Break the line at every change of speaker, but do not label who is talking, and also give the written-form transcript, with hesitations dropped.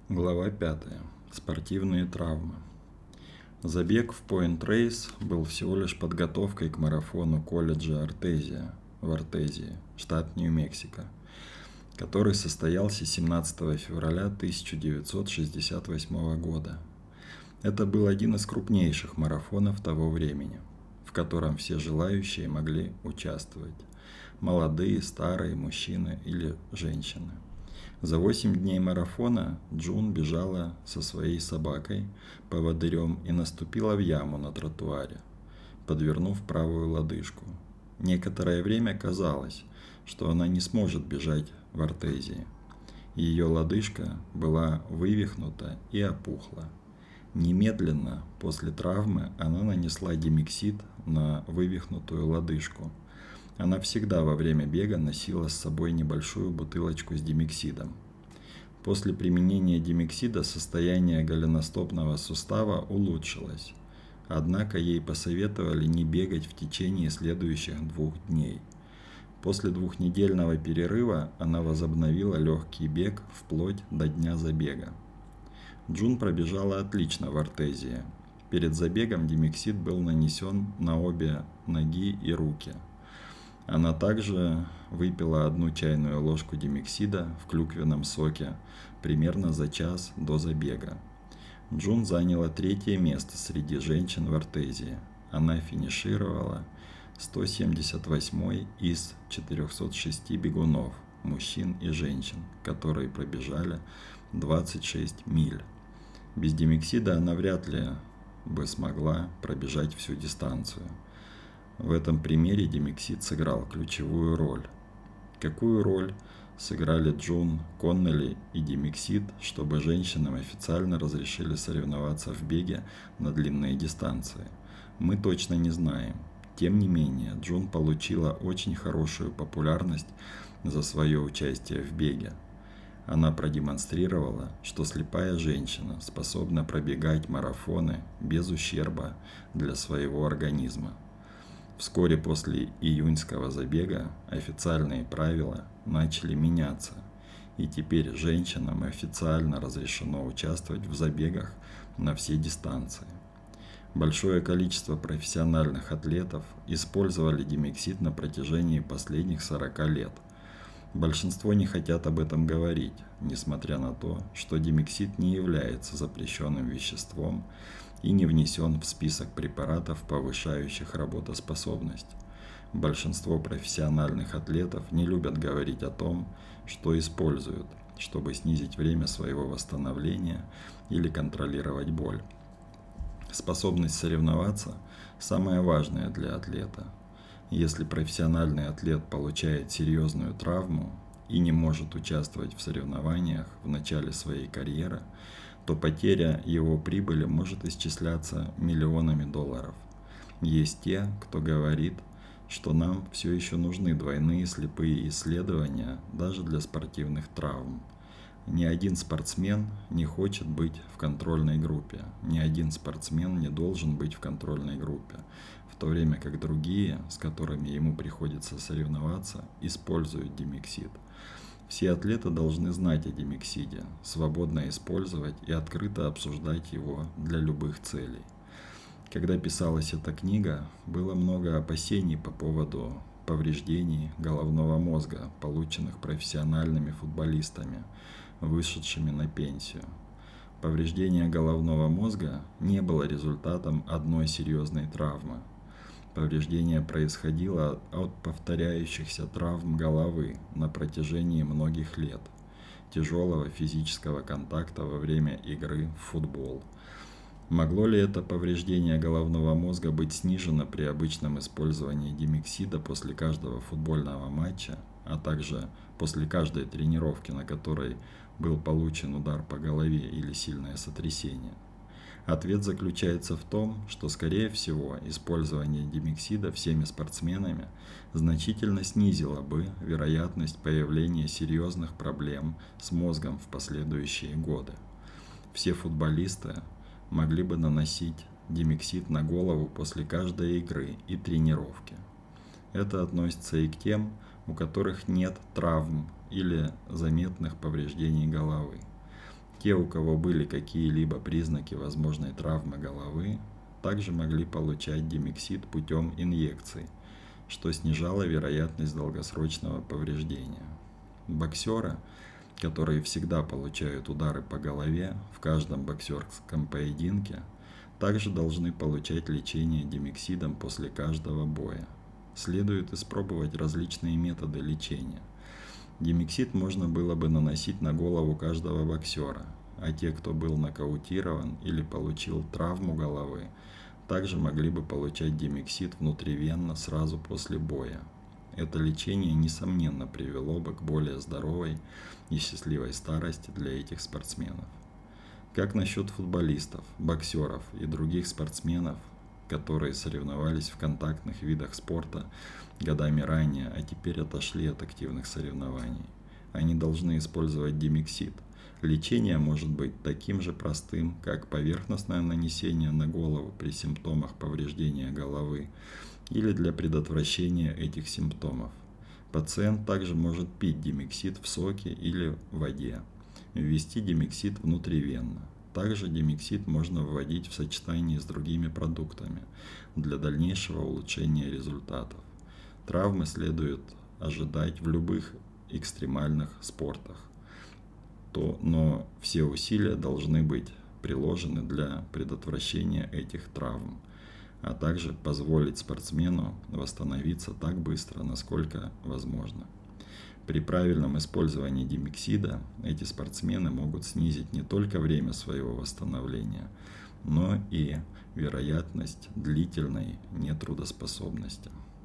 Глава 5. Спортивные травмы. Забег в Point Reyes был всего лишь подготовкой к марафону колледжа Артезия в Артезии, штат Нью-Мексико, который состоялся 17 февраля 1968 года. Это был один из крупнейших марафонов того времени, в котором все желающие могли участвовать – молодые, старые, мужчины или женщины. За 8 дней марафона Джун бежала со своей собакой, поводырем, и наступила в яму на тротуаре, подвернув правую лодыжку. Некоторое время казалось, что она не сможет бежать в Артезии. Ее лодыжка была вывихнута и опухла. Немедленно после травмы она нанесла димексид на вывихнутую лодыжку. Она всегда во время бега носила с собой небольшую бутылочку с димексидом. После применения димексида состояние голеностопного сустава улучшилось, однако ей посоветовали не бегать в течение следующих 2 дней. После 2-недельного перерыва она возобновила легкий бег вплоть до дня забега. Джун пробежала отлично в Артезии. Перед забегом димексид был нанесен на обе ноги и руки. Она также выпила 1 чайную ложку димексида в клюквенном соке примерно за час до забега. Джун заняла 3-е место среди женщин в Артезии. Она финишировала 178-й из 406 бегунов, мужчин и женщин, которые пробежали 26 миль. Без димексида она вряд ли бы смогла пробежать всю дистанцию. В этом примере димексид сыграл ключевую роль. Какую роль сыграли Джун Коннелли и димексид, чтобы женщинам официально разрешили соревноваться в беге на длинные дистанции? Мы точно не знаем. Тем не менее, Джун получила очень хорошую популярность за свое участие в беге. Она продемонстрировала, что слепая женщина способна пробегать марафоны без ущерба для своего организма. Вскоре после июньского забега официальные правила начали меняться, и теперь женщинам официально разрешено участвовать в забегах на все дистанции. Большое количество профессиональных атлетов использовали димексид на протяжении последних 40 лет. Большинство не хотят об этом говорить, несмотря на то, что димексид не является запрещенным веществом и не внесен в список препаратов, повышающих работоспособность. Большинство профессиональных атлетов не любят говорить о том, что используют, чтобы снизить время своего восстановления или контролировать боль. Способность соревноваться – самое важное для атлета. Если профессиональный атлет получает серьезную травму и не может участвовать в соревнованиях в начале своей карьеры, то потеря его прибыли может исчисляться миллионами долларов. Есть те, кто говорит, что нам все еще нужны двойные слепые исследования даже для спортивных травм. Ни один спортсмен не хочет быть в контрольной группе, ни один спортсмен не должен быть в контрольной группе, в то время как другие, с которыми ему приходится соревноваться, используют димексид. Все атлеты должны знать о димексиде, свободно использовать и открыто обсуждать его для любых целей. Когда писалась эта книга, было много опасений по поводу повреждений головного мозга, полученных профессиональными футболистами, вышедшими на пенсию. Повреждение головного мозга не было результатом одной серьезной травмы. Повреждение происходило от повторяющихся травм головы на протяжении многих лет, тяжелого физического контакта во время игры в футбол. Могло ли это повреждение головного мозга быть снижено при обычном использовании димексида после каждого футбольного матча, а также после каждой тренировки, на которой был получен удар по голове или сильное сотрясение? Ответ заключается в том, что, скорее всего, использование димексида всеми спортсменами значительно снизило бы вероятность появления серьезных проблем с мозгом в последующие годы. Все футболисты могли бы наносить димексид на голову после каждой игры и тренировки. Это относится и к тем, у которых нет травм или заметных повреждений головы. Те, у кого были какие-либо признаки возможной травмы головы, также могли получать димексид путем инъекций, что снижало вероятность долгосрочного повреждения. Боксеры, которые всегда получают удары по голове в каждом боксерском поединке, также должны получать лечение димексидом после каждого боя. Следует испробовать различные методы лечения. Димексид можно было бы наносить на голову каждого боксера, а те, кто был нокаутирован или получил травму головы, также могли бы получать димексид внутривенно сразу после боя. Это лечение, несомненно, привело бы к более здоровой и счастливой старости для этих спортсменов. Как насчет футболистов, боксеров и других спортсменов, которые соревновались в контактных видах спорта годами ранее, а теперь отошли от активных соревнований? Они должны использовать димексид. Лечение может быть таким же простым, как поверхностное нанесение на голову при симптомах повреждения головы или для предотвращения этих симптомов. Пациент также может пить димексид в соке или в воде, ввести димексид внутривенно. Также димексид можно вводить в сочетании с другими продуктами для дальнейшего улучшения результатов. Травмы следует ожидать в любых экстремальных спортах, но все усилия должны быть приложены для предотвращения этих травм, а также позволить спортсмену восстановиться так быстро, насколько возможно. При правильном использовании димексида эти спортсмены могут снизить не только время своего восстановления, но и вероятность длительной нетрудоспособности.